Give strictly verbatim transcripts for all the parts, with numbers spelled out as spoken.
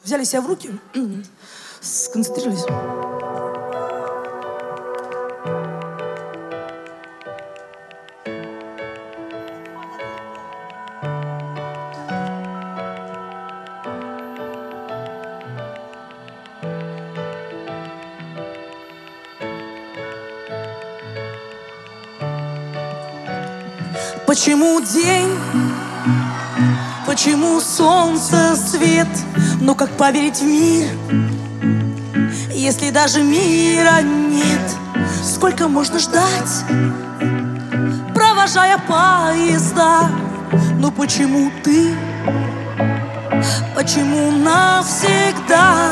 взяли себя в руки, сконцентрировались. Почему день? Почему солнце, свет? Но как поверить в мир, если даже мира нет? Сколько можно ждать, провожая поезда? Но почему ты? Почему навсегда?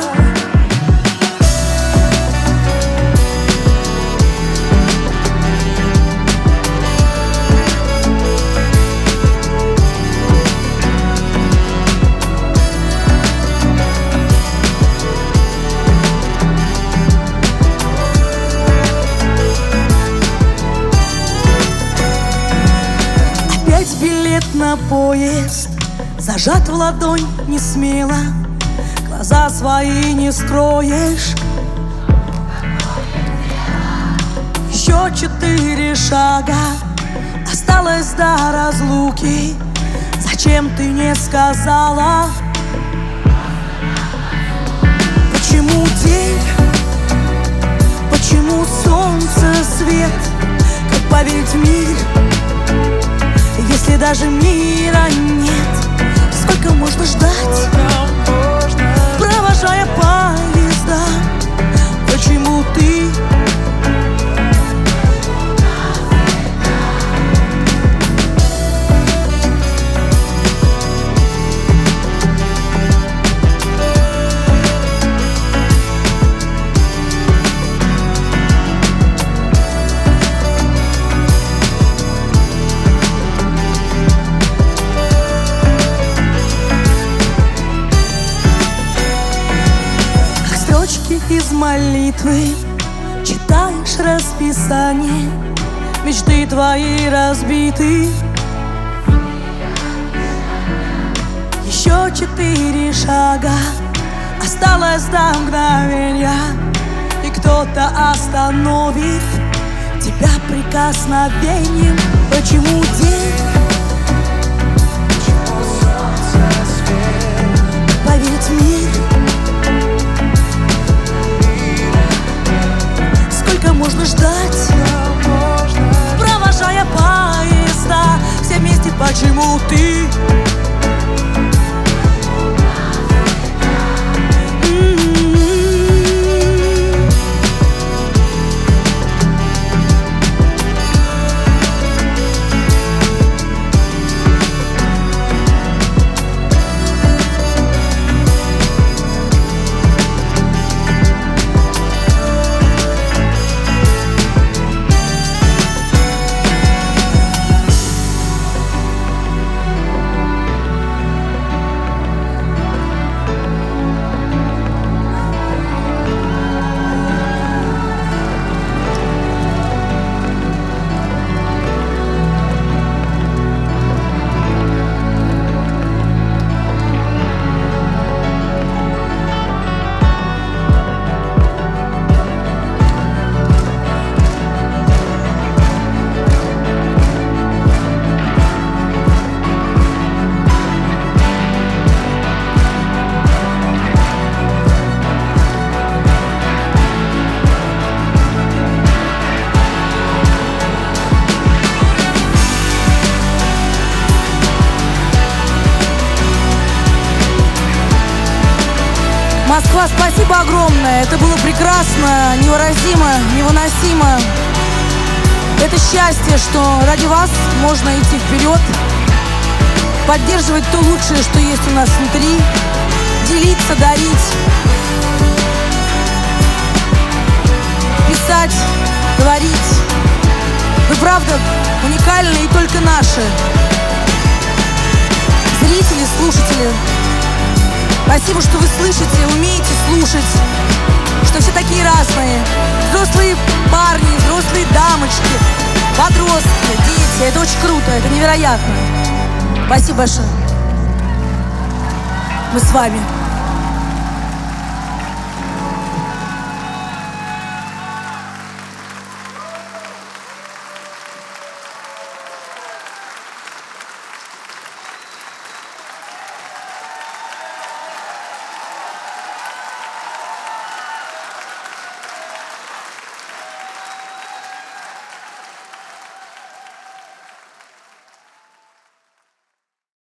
Билет на поезд зажат в ладонь не смело, глаза свои не скроешь. Еще четыре шага осталось до разлуки. Зачем ты не сказала? Почему день? Почему солнце, свет? Как поверить в мир, если даже мира нет? Сколько можно ждать, провожая поезда? Почему ты? Из молитвы читаешь расписание, мечты твои разбиты. Еще четыре шага осталось до мгновения, и кто-то остановит тебя прикосновением. Почему день? Поверить в мир, можно ждать, провожая поезда? Все вместе, почему ты? Москва, спасибо огромное. Это было прекрасно, невыразимо, невыносимо. Это счастье, что ради вас можно идти вперед, поддерживать то лучшее, что есть у нас внутри, делиться, дарить, писать, говорить. Вы правда уникальны и только наши. Зрители, слушатели, спасибо, что вы слышите, умеете слушать, что все такие разные. Взрослые парни, взрослые дамочки, подростки, дети. Это очень круто, это невероятно. Спасибо большое. Мы с вами.